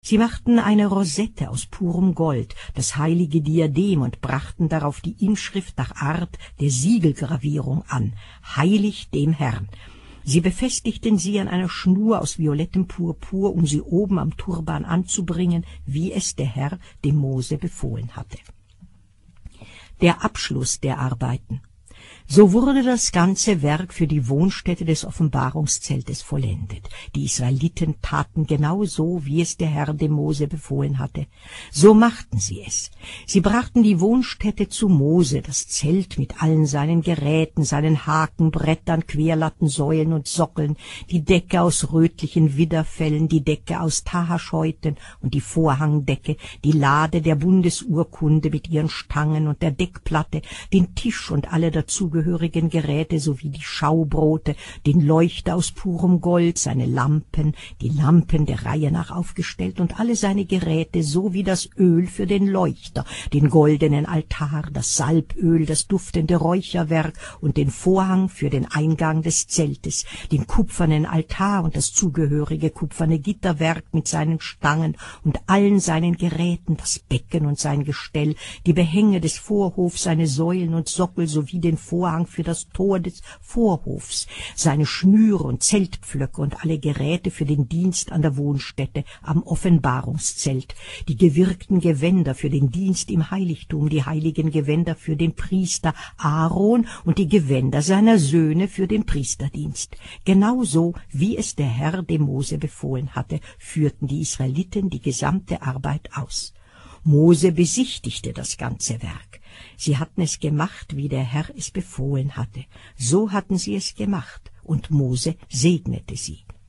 Sie machten eine Rosette aus purem Gold, das heilige Diadem, und brachten darauf die Inschrift nach Art der Siegelgravierung an, »Heilig dem Herrn«. Sie befestigten sie an einer Schnur aus violettem Purpur, um sie oben am Turban anzubringen, wie es der Herr dem Mose befohlen hatte. Der Abschluss der Arbeiten. So wurde das ganze Werk für die Wohnstätte des Offenbarungszeltes vollendet. Die Israeliten taten genau so, wie es der Herr dem Mose befohlen hatte. So machten sie es. Sie brachten die Wohnstätte zu Mose, das Zelt mit allen seinen Geräten, seinen Haken, Brettern, Querlatten, Säulen und Sockeln, die Decke aus rötlichen Widderfellen, die Decke aus Tahaschhäuten und die Vorhangdecke, die Lade der Bundesurkunde mit ihren Stangen und der Deckplatte, den Tisch und alle dazugehörigen Geräte sowie die Schaubrote, den Leuchter aus purem Gold, seine Lampen, die Lampen der Reihe nach aufgestellt und alle seine Geräte sowie das Öl für den Leuchter, den goldenen Altar, das Salböl, das duftende Räucherwerk und den Vorhang für den Eingang des Zeltes, den kupfernen Altar und das zugehörige kupferne Gitterwerk mit seinen Stangen und allen seinen Geräten, das Becken und sein Gestell, die Behänge des Vorhofs, seine Säulen und Sockel sowie den Vorhang für das Tor des Vorhofs, seine Schnüre und Zeltpflöcke und alle Geräte für den Dienst an der Wohnstätte am Offenbarungszelt, die gewirkten Gewänder für den Dienst im Heiligtum, die heiligen Gewänder für den Priester Aaron und die Gewänder seiner Söhne für den Priesterdienst. Genauso, wie es der Herr dem Mose befohlen hatte, führten die Israeliten die gesamte Arbeit aus. Mose besichtigte das ganze Werk. Sie hatten es gemacht, wie der Herr es befohlen hatte. So hatten sie es gemacht, und Mose segnete sie.